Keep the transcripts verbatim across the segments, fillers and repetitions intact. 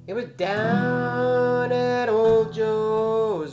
It was down at old Joe's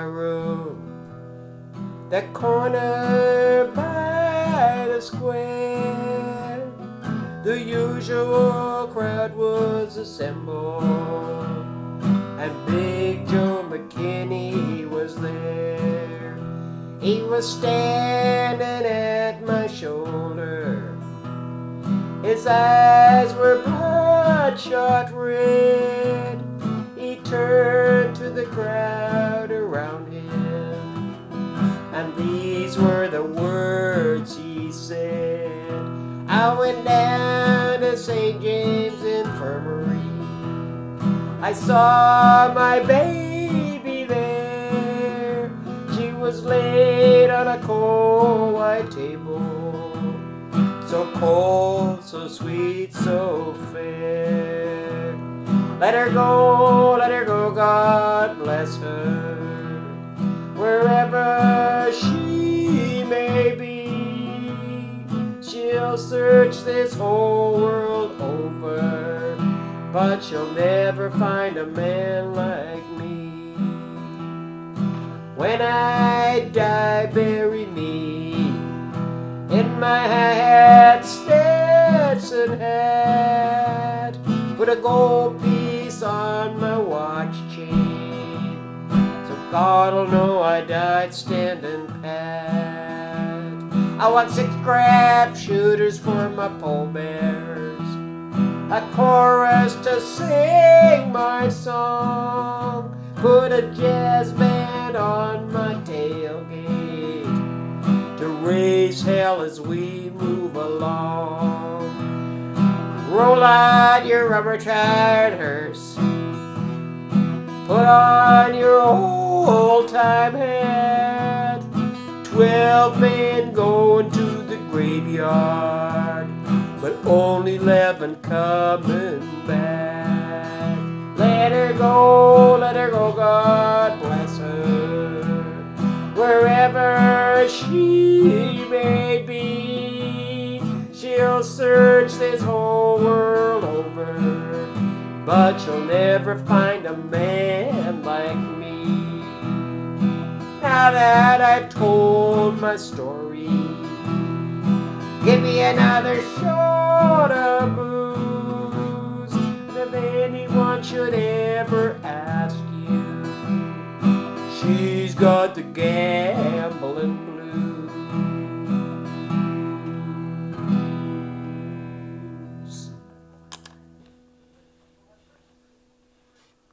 barroom, that corner by the square. The usual crowd was assembled, and Big Joe McKinney was there. He was standing at my shoulder. His eyes were bloodshot red. He turned to the crowd around him, and these were the words he said. I went down to Saint James Infirmary. I saw my baby there. She was laid on a cold white table, so cold, so sweet, so fair. Let her go, let her go, God bless her, wherever she may be. She'll search this whole world over, but she'll never find a man like me. When I die, bury me in my hat, Stetson hat. Put a gold piece on my watch chain, so God'll know I died standing pat. I want six crap shooters for my pallbearers, a chorus to sing my song. Put a jazz band on my tailgate to raise hell as we move along. Roll out your rubber-tired hearse, put on your old-time hat. Twelve men going to the graveyard, but only eleven coming back. Let her go, let her go, God bless her, wherever she may be. She'll search this whole world over, but she'll never find a man like me. Now that I've told my story, give me another shot of booze. And if anyone should ever ask you, she's got the gambling blues.